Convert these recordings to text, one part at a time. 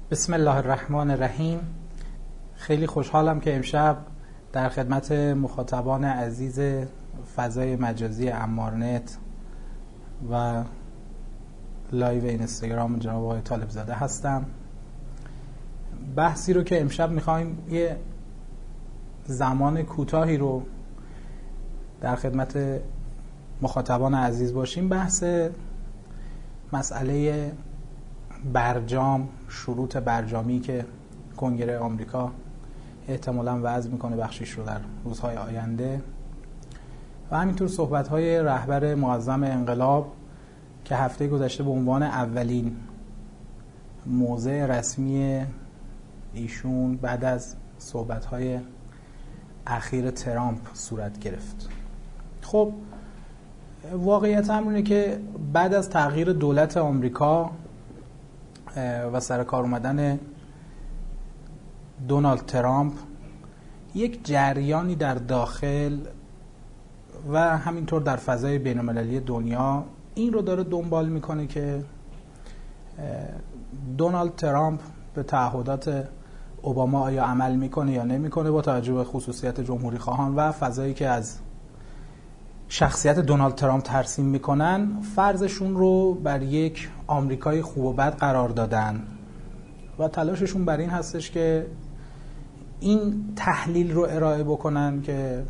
بسم الله الرحمن الرحیم. خیلی خوشحالم که امشب در خدمت مخاطبان عزیز فضای مجازی امارنت و لایو اینستاگرام جناب آقای طالبزاده هستم. بحثی رو که امشب میخوایم یه زمان کوتاهی رو در خدمت مخاطبان عزیز باشیم، بحث مسئله برجام، شروط برجامی که کنگره آمریکا احتمالاً وضع میکنه بخشش رو در روزهای آینده، و همینطور صحبت‌های رهبر معظم انقلاب که هفته گذشته به عنوان اولین موضع رسمی ایشون بعد از صحبت‌های اخیر ترامپ صورت گرفت. خب واقعیت هم اینه که بعد از تغییر دولت آمریکا و سر کار اومدن دونالد ترامپ، یک جریانی در داخل و همینطور در فضای بین‌المللی دنیا این رو داره دنبال میکنه که دونالد ترامپ به تعهدات اوباما آیا عمل میکنه یا نمیکنه، با توجه به خصوصیت جمهوری خواهان و فضایی که از شخصیت دونالد ترامپ ترسیم میکنن، فرضشون رو بر یک آمریکای خوب و بد قرار دادن و تلاششون بر این هستش که این تحلیل رو ارائه بکنن که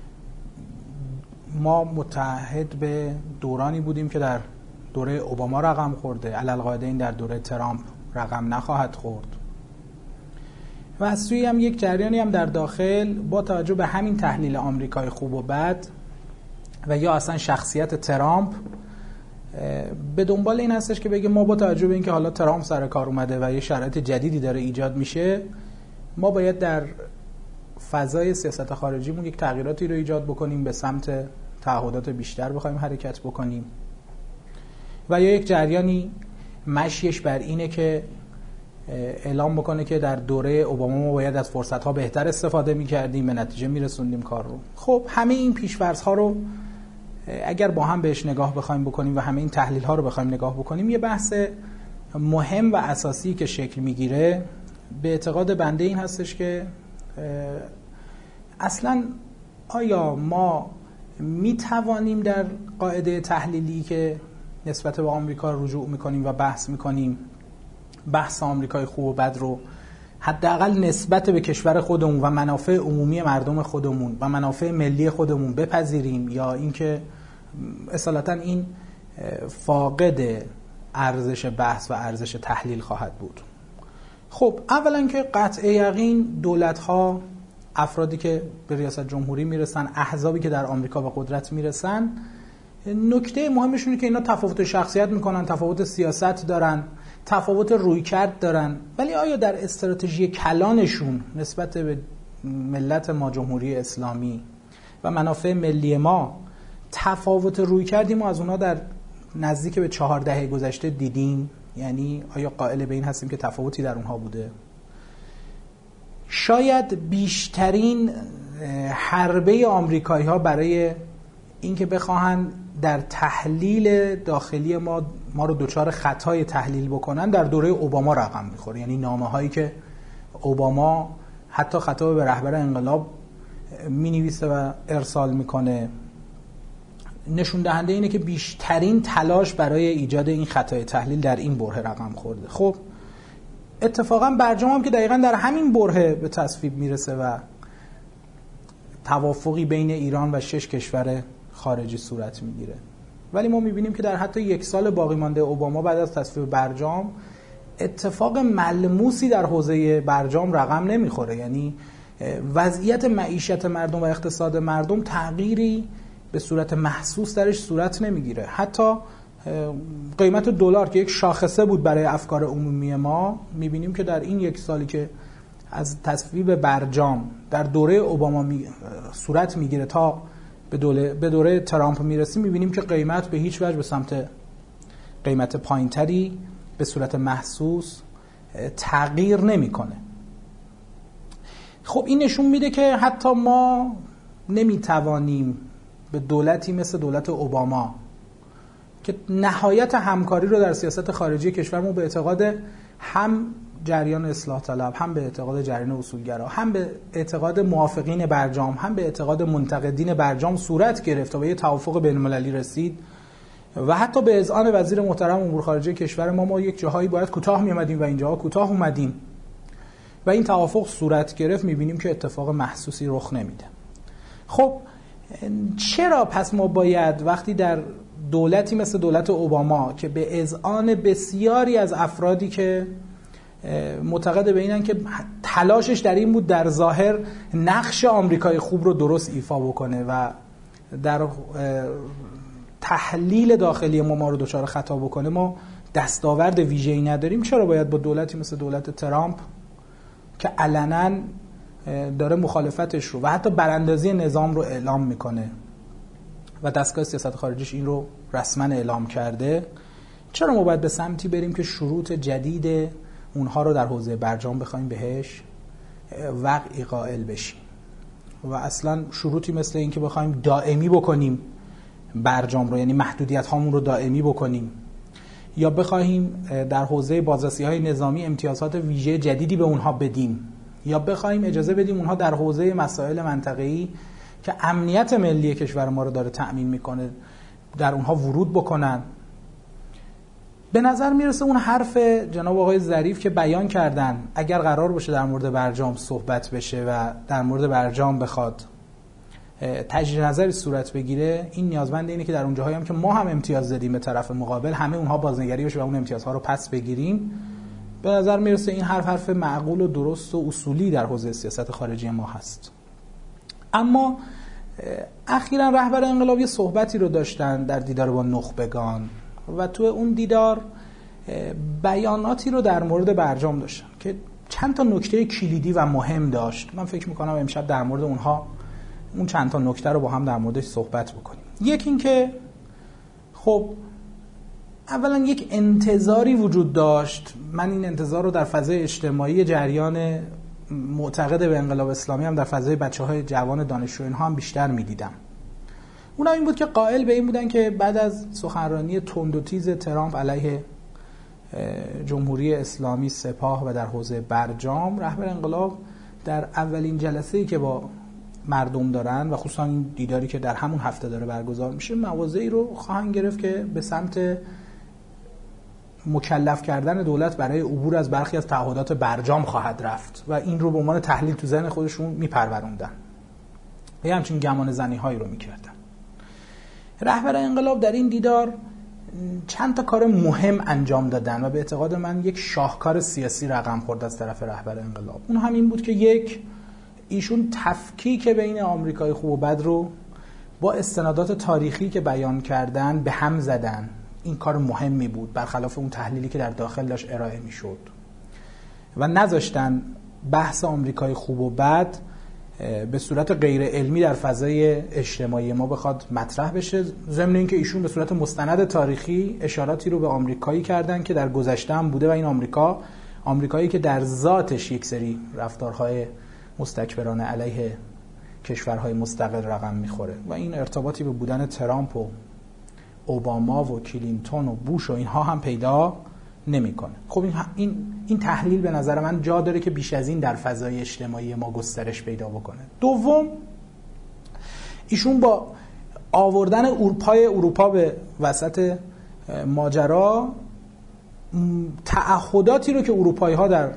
ما متحد به دورانی بودیم که در دوره اوباما رقم خورده، علالقاعده این در دوره ترامپ رقم نخواهد خورد. و از سوی هم یک جریانی هم در داخل با توجه به همین تحلیل آمریکای خوب و بد و یا اصلا شخصیت ترامپ به دنبال این هستش که بگه ما با توجه به اینکه حالا ترامپ سر کار اومده و یه شرایط جدیدی داره ایجاد میشه، ما باید در فضای سیاست خارجیمون یک تغییراتی رو ایجاد بکنیم، به سمت تعهدات بیشتر بخوایم حرکت بکنیم. و یا یک جریانی مشیش بر اینه که اعلام بکنه که در دوره اوباما ما باید از فرصت‌ها بهتر استفاده می‌کردیم، به نتیجه می‌رسوندیم کار رو. خب همه این پیش‌فرض‌ها رو اگر با هم بهش نگاه بخوایم بکنیم و همه این تحلیل‌ها رو بخوایم نگاه بکنیم، یه بحث مهم و اساسی که شکل می‌گیره به اعتقاد بنده این هستش که اصلاً آیا ما می‌توانیم در قاعده تحلیلی که نسبت به آمریکا رجوع می‌کنیم و بحث می‌کنیم، بحث آمریکای خوب و بد رو حداقل نسبت به کشور خودمون و منافع عمومی مردم خودمون و منافع ملی خودمون بپذیریم، یا اینکه اصالتا این فاقد ارزش بحث و ارزش تحلیل خواهد بود؟ خب اولا که قطع یقین دولت‌ها، افرادی که به ریاست جمهوری میرسن، احزابی که در آمریکا به قدرت میرسن، نکته مهمشونه که اینا تفاوت شخصیت میکنن، تفاوت سیاست دارن، تفاوت رویکرد دارن، ولی آیا در استراتژی کلانشون نسبت به ملت ما جمهوری اسلامی و منافع ملی ما تفاوت رویکردی ما از اونا در نزدیک به 4 دهه گذشته دیدیم؟ یعنی آیا قائل به این هستیم که تفاوتی در اونها بوده؟ شاید بیشترین حربه آمریکایی ها برای اینکه بخواهن در تحلیل داخلی ما رو دوچار خطای تحلیل بکنن در دوره اوباما رقم میخوره. یعنی نامه هایی که اوباما حتی خطاب به رهبر انقلاب مینویسه و ارسال میکنه نشون دهنده اینه که بیشترین تلاش برای ایجاد این خطای تحلیل در این بره رقم خورده. خب اتفاقا برجام هم که دقیقا در همین بره به تصویب میرسه و توافقی بین ایران و 6 کشور خارجی صورت میگیره، ولی ما میبینیم که در حتی 1 سال باقی مانده اوباما بعد از تصویب برجام اتفاق ملموسی در حوزه برجام رقم نمیخوره. یعنی وضعیت معیشت مردم و اقتصاد مردم تغییری به صورت محسوس درش صورت نمیگیره. حتی قیمت دلار که یک شاخصه بود برای افکار عمومی ما، میبینیم که در این 1 سالی که از تصویب برجام در دوره اوباما صورت میگیره تا به دوره ترامپ میرسیم، میبینیم که قیمت به هیچ وجه به سمت قیمت پایینتری به صورت محسوس تغییر نمیکنه. خب این نشون میده که حتی ما نمیتوانیم به دولتی مثل دولت اوباما که نهایت همکاری رو در سیاست خارجی کشورمون به اعتقاد هم جریان اصلاح طلب، هم به اعتقاد جریان اصولگرا، هم به اعتقاد موافقین برجام، هم به اعتقاد منتقدین برجام صورت گرفت و به یه توافق بین‌المللی رسید و حتی به اذعان وزیر محترم امور خارجه کشور ما یک جاهایی باید کوتاه می‌آمدیم و اینجاها کوتاه اومدیم و این توافق صورت گرفت. می‌بینیم که اتفاق محسوسی رخ نمیده. خب چرا پس ما باید وقتی در دولتی مثل دولت اوباما که به اذعان بسیاری از افرادی که معتقد به اینن که تلاشش در این بود در ظاهر نقش آمریکای خوب رو درست ایفا بکنه و در تحلیل داخلی ما رو دچار خطا بکنه، ما دستاورد ویژه‌ای نداریم، چرا باید با دولتی مثل دولت ترامپ که علنا داره مخالفتش رو و حتی براندازی نظام رو اعلام میکنه و دستگاه سیاست خارجیش این رو رسما اعلام کرده، چرا ما باید به سمتی بریم که شروط جدید اونها رو در حوزه برجام بخوایم بهش وقعی قائل بشیم و اصلا شروطی مثل این که بخوایم دائمی بکنیم برجام رو، یعنی محدودیت هامون رو دائمی بکنیم، یا بخوایم در حوزه بازرسی‌های نظامی امتیازات ویژه جدیدی به اونها بدیم، یا بخوایم اجازه بدیم اونها در حوزه مسائل منطقه‌ای که امنیت ملی کشور ما رو داره تأمین میکنه در اونها ورود بکنن. به نظر میرسه اون حرف جناب آقای ظریف که بیان کردن اگر قرار باشه در مورد برجام صحبت بشه و در مورد برجام بخواد تجدید نظری صورت بگیره، این نیازمند اینه که در اون جاهایی هم که ما هم امتیاز دادیم به طرف مقابل همه اونها بازنگری بشه و اون امتیازها رو پس بگیریم. به نظر میرسه این حرف معقول و درست و اصولی در حوزه سیاست خارجی ما هست. اما اخیراً رهبر انقلاب یه صحبتی رو داشتن در دیدار با نخبگان و تو اون دیدار بیاناتی رو در مورد برجام داشتن که چند تا نکته کلیدی و مهم داشت. من فکر میکنم امشب در مورد اونها اون چند تا نکته رو با هم در موردش صحبت بکنیم. یکی این که خب اولا یک انتظاری وجود داشت، من این انتظار رو در فضای اجتماعی جریان معتقد به انقلاب اسلامی هم در فضای بچه‌های جوان دانشجو اینها هم بیشتر می‌دیدم. اونم این بود که قائل به این بودن که بعد از سخنرانی تند و تیز ترامپ علیه جمهوری اسلامی، سپاه و در حوزه برجام، رهبر انقلاب در اولین جلسه‌ای که با مردم دارن و خصوصا این دیداری که در همون هفته داره برگزار میشه، مواضعی رو خواهند گرفت که به سمت مکلف کردن دولت برای عبور از برخی از تعهدات برجام خواهد رفت و این رو به عنوان تحلیل تو ذهن خودشون میپروروندن و همچین گمان زنی هایی رو میکردن. رهبر انقلاب در این دیدار چند تا کار مهم انجام دادن و به اعتقاد من یک شاهکار سیاسی رقم خورد از طرف رهبر انقلاب. اون همین بود که یک، ایشون تفکیک بین آمریکای خوب و بد رو با استنادات تاریخی که بیان کردن به هم زدن. این کار مهمی بود برخلاف اون تحلیلی که در داخل داشت ارائه میشد و نذاشتن بحث آمریکای خوب و بد به صورت غیر علمی در فضای اجتماعی ما بخواد مطرح بشه، ضمن اینکه ایشون به صورت مستند تاریخی اشاراتی رو به آمریکایی کردن که در گذشته هم بوده و این آمریکایی که در ذاتش یک سری رفتارهای مستکبرانه علیه کشورهای مستقل رقم میخوره و این ارتباطی به بودن ترامپ و اوباما و کلینتون و بوش و اینها هم پیدا نمیکنه. خب این تحلیل به نظر من جا داره که بیش از این در فضای اجتماعی ما گسترش پیدا بکنه. دوم، ایشون با آوردن اروپا به وسط ماجرا، تعهداتی رو که اروپایی ها در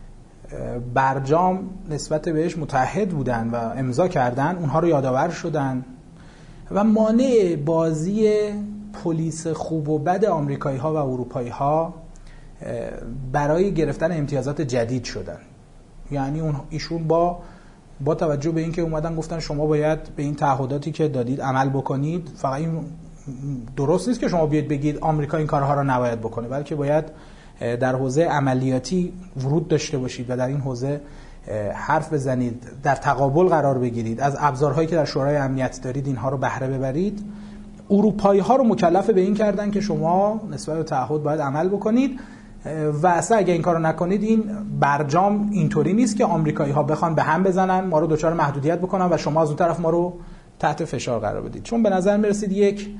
برجام نسبت بهش متحد بودن و امضا کردن اونها رو یادآور شدن و مانع بازی پلیس خوب و بد آمریکایی ها و اروپایی ها برای گرفتن امتیازات جدید شدن. یعنی ایشون با توجه به اینکه اومدن گفتن شما باید به این تعهداتی که دادید عمل بکنید، فقط این درست نیست که شما بیاید بگید آمریکا این کارها را نباید بکنه، بلکه باید در حوزه عملیاتی ورود داشته باشید و در این حوزه حرف بزنید، در تقابل قرار بگیرید، از ابزارهایی که در شورای امنیت دارید اینها رو بهره ببرید. اروپایی ها رو مکلف به این کردن که شما نسبت به تعهد باید عمل بکنید و اصلا اگه این کارو نکنید این برجام اینطوری نیست که آمریکایی ها بخوان به هم بزنن، ما رو دچار محدودیت بکنن و شما از اون طرف ما رو تحت فشار قرار بدید. چون به نظر میرسید یک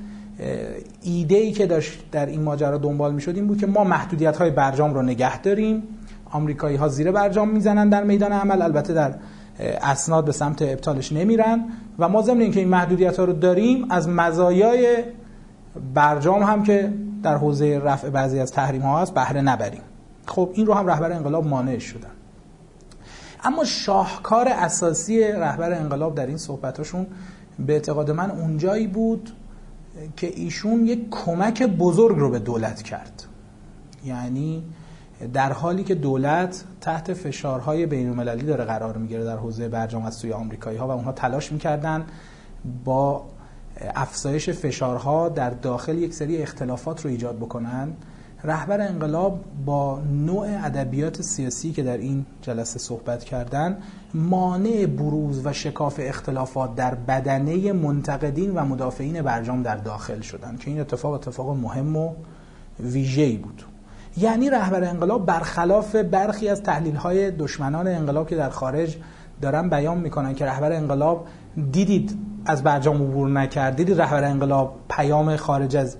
ایده‌ای که داشت در این ماجرا دنبال میشد این بود که ما محدودیت‌های برجام رو نگه داریم، آمریکایی‌ها زیر برجام میزنن در میدان عمل، البته در اسناد به سمت ابطالش نمیرن و ما ضمن اینکه این محدودیت‌ها رو داریم از مزایای برجام هم که در حوزه رفع بعضی از تحریم‌ها هست بهره نبریم. خب این رو هم رهبر انقلاب مانع شدن. اما شاهکار اساسی رهبر انقلاب در این صحبتاشون به اعتقاد من اونجایی بود که ایشون یک کمک بزرگ رو به دولت کرد. یعنی در حالی که دولت تحت فشارهای بین‌المللی داره قرار میگیره در حوزه برجام از سوی آمریکایی‌ها و اونها تلاش میکردن با افزایش فشارها در داخل یک سری اختلافات رو ایجاد بکنن، رهبر انقلاب با نوع ادبیات سیاسی که در این جلسه صحبت کردن مانع بروز و شکاف اختلافات در بدنه منتقدین و مدافعین برجام در داخل شدن که این اتفاق مهم و ویژه‌ای بود. یعنی رهبر انقلاب برخلاف برخی از تحلیل‌های دشمنان انقلاب که در خارج دارن بیان میکنن که رهبر انقلاب دیدید از برجام عبور نکرد، دیدید رهبر انقلاب پیام خارج از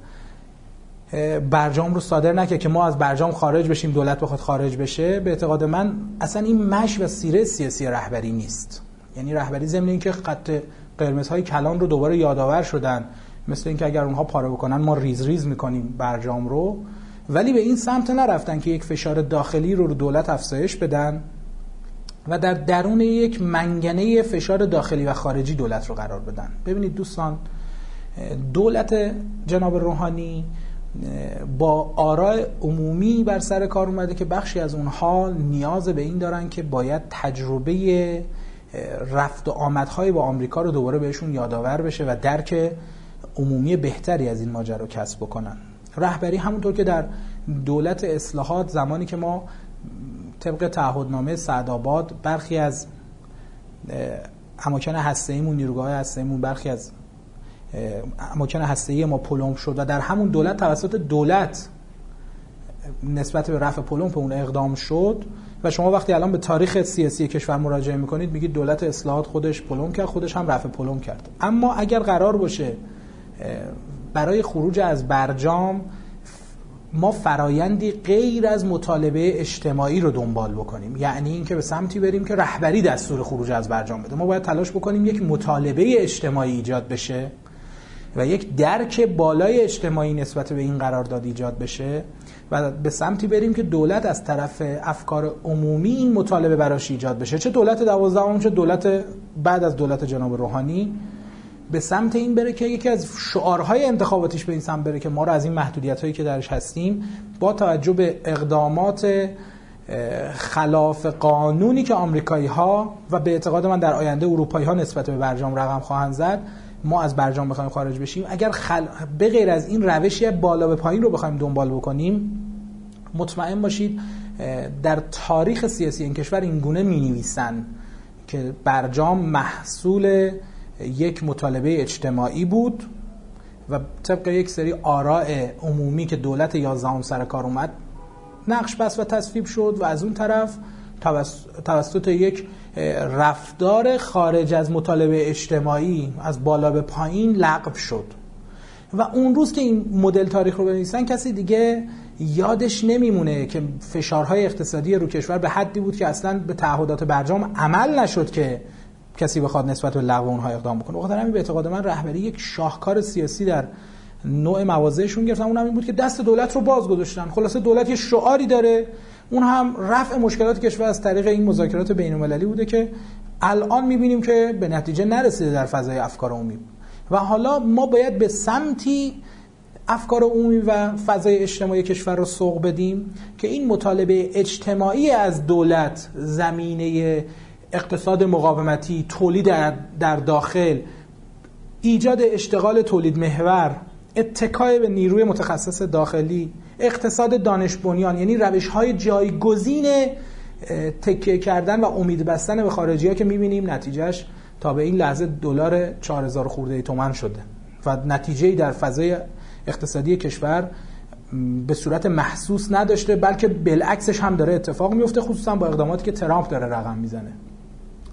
برجام رو صادر نکرد که ما از برجام خارج بشیم دولت بخواد خارج بشه، به اعتقاد من اصلا این مش و سیره سیاسی رهبری نیست. یعنی رهبری ضمن اینکه خط قرمزهای کلان رو دوباره یادآور شدن، مثل اینکه اگر اونها پاره بکنن ما ریز ریز میکنیم برجام رو، ولی به این سمت نرفتن که یک فشار داخلی رو دولت افزایش بدن و در درون یک منگنه فشار داخلی و خارجی دولت رو قرار بدن. ببینید دوستان، دولت جناب روحانی با آراء عمومی بر سر کار اومده که بخشی از اونها نیاز به این دارن که باید تجربه رفت و آمدهای با آمریکا رو دوباره بهشون یادآور بشه و درک عمومی بهتری از این ماجرا کسب بکنن. رهبری همونطور که در دولت اصلاحات زمانی که ما طبق تعهدنامه سعدآباد برخی از اماکن هسته‌ایمون، نیروگاه‌های هسته‌ایمون، برخی از اماکن هسته‌ای ما پلمپ شد و در همون دولت توسط دولت نسبت به رفع پلمپ اون اقدام شد و شما وقتی الان به تاریخ سیاسی کشور مراجعه میکنید میگید دولت اصلاحات خودش پلمپ کرد، خودش هم رفع پلمپ کرد. اما اگر قرار باشه برای خروج از برجام ما فرایندی غیر از مطالبه اجتماعی رو دنبال بکنیم، یعنی اینکه به سمتی بریم که رهبری دستور خروج از برجام بده، ما باید تلاش بکنیم یک مطالبه اجتماعی ایجاد بشه و یک درک بالای اجتماعی نسبت به این قرارداد ایجاد بشه و به سمتی بریم که دولت از طرف افکار عمومی این مطالبه براش ایجاد بشه، چه دولت 12ام چه دولت بعد از دولت جناب روحانی، به سمت این بره که یکی از شعارهای انتخاباتیش به این سمت بره که ما رو از این محدودیت‌هایی که درش هستیم با توجه به اقدامات خلاف قانونی که آمریکایی‌ها و به اعتقاد من در آینده اروپایی‌ها نسبت به برجام رقم خواهند زد، ما از برجام بخوایم خارج بشیم. اگر به غیر از این روشی بالا به پایین رو بخوایم دنبال بکنیم، مطمئن باشید در تاریخ سیاسی این کشور این گونه می‌نویسن که برجام محصول یک مطالبه اجتماعی بود و طبق یک سری آراء عمومی که دولت 11ام سر کار اومد نقش بست و تصویب شد و از اون طرف توسط یک رفتار خارج از مطالبه اجتماعی از بالا به پایین لغو شد و اون روز که این مدل تاریخ رو بنویسن کسی دیگه یادش نمیمونه که فشارهای اقتصادی رو کشور به حدی بود که اصلا به تعهدات برجام عمل نشد که کسی بخواد نسبت به لغو اونها اقدام بکنه. بخاطر همین به اعتقاد من رهبری یک شاهکار سیاسی در نوع مواضعشون گرفتن، اون هم این بود که دست دولت رو باز گذاشتن. خلاصه دولت یه شعاری داره، اون هم رفع مشکلات کشور از طریق این مذاکرات بین‌المللی بوده که الان می‌بینیم که به نتیجه نرسیده در فضای افکار عمومی و حالا ما باید به سمتی افکار عمومی و فضای اجتماعی کشور رو سوق بدیم که این مطالبه اجتماعی از دولت زمینه اقتصاد مقاومتی، تولید در داخل، ایجاد اشتغال تولید محور، اتکای به نیروی متخصص داخلی، اقتصاد دانش بنیان، یعنی روش‌های جایگزین تکیه کردن و امید بستن به خارجی‌ها که می‌بینیم نتیجهش تا به این لحظه دلار 4000 خورده تومان شده و نتیجه‌ای در فضای اقتصادی کشور به صورت محسوس نداشته، بلکه بالعکسش هم داره اتفاق میفته، خصوصا با اقداماتی که ترامپ داره رقم میزنه.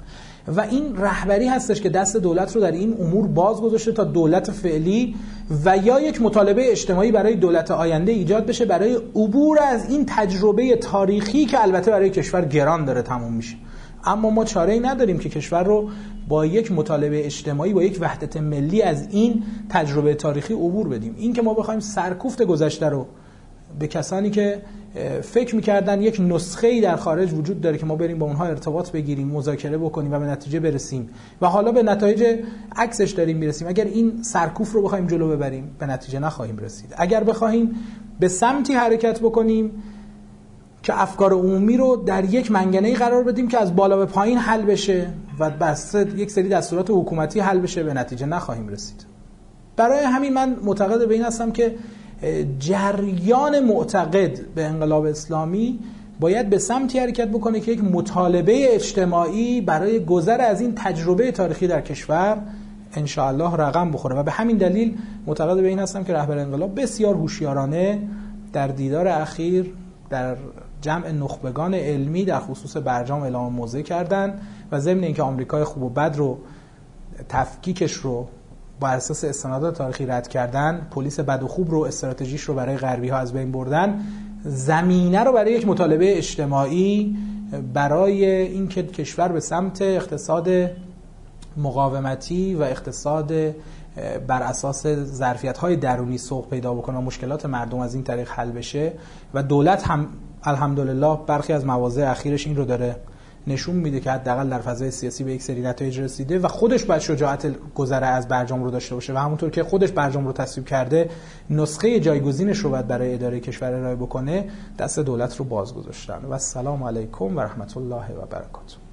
و این رهبری هستش که دست دولت رو در این امور باز گذاشته تا دولت فعلی و یا یک مطالبه اجتماعی برای دولت آینده ایجاد بشه برای عبور از این تجربه تاریخی که البته برای کشور گران داره تموم میشه. اما ما چاره‌ای نداریم که کشور رو با یک مطالبه اجتماعی، با یک وحدت ملی از این تجربه تاریخی عبور بدیم. این که ما بخوایم سرکوفت گذشته رو به کسانی که فکر می‌کردن یک نسخه‌ای در خارج وجود داره که ما بریم با اونها ارتباط بگیریم، مذاکره بکنیم و به نتیجه برسیم و حالا به نتایج عکسش داریم میرسیم، اگر این سرکوف رو بخوایم جلو ببریم به نتیجه نخواهیم رسید. اگر بخوایم به سمتی حرکت بکنیم که افکار عمومی رو در یک منگنه‌ای قرار بدیم که از بالا به پایین حل بشه و بس یک سری دستورات حکومتی حل بشه، به نتیجه نخواهیم رسید. برای همین من معتقد به این هستم که جریان معتقد به انقلاب اسلامی باید به سمتی حرکت بکنه که یک مطالبه اجتماعی برای گذر از این تجربه تاریخی در کشور انشاءالله رقم بخوره و به همین دلیل معتقد به این هستم که رهبر انقلاب بسیار هوشیارانه در دیدار اخیر در جمع نخبگان علمی در خصوص برجام اعلام موضع کردن و ضمن اینکه آمریکای خوب و بد رو تفکیکش رو بر اساس استنادات تاریخی رد کردن، پلیس بد و خوب رو استراتژیش رو برای غربی ها از بین بردن، زمینه رو برای یک مطالبه اجتماعی برای اینکه کشور به سمت اقتصاد مقاومتی و اقتصاد بر اساس ظرفیت‌های درونی سوق پیدا بکنه و مشکلات مردم از این طریق حل بشه و دولت هم الحمدلله برخی از مواضع اخیرش این رو داره نشون میده که حداقل در فضای سیاسی به یک سری نتایج رسیده و خودش باید شجاعت گذره از برجام رو داشته باشه و همونطور که خودش برجام رو تصویب کرده نسخه جایگزینش رو باید برای اداره کشور ارائه بکنه، دست دولت رو باز گذاشتن. و السلام علیکم و رحمت الله و برکاته.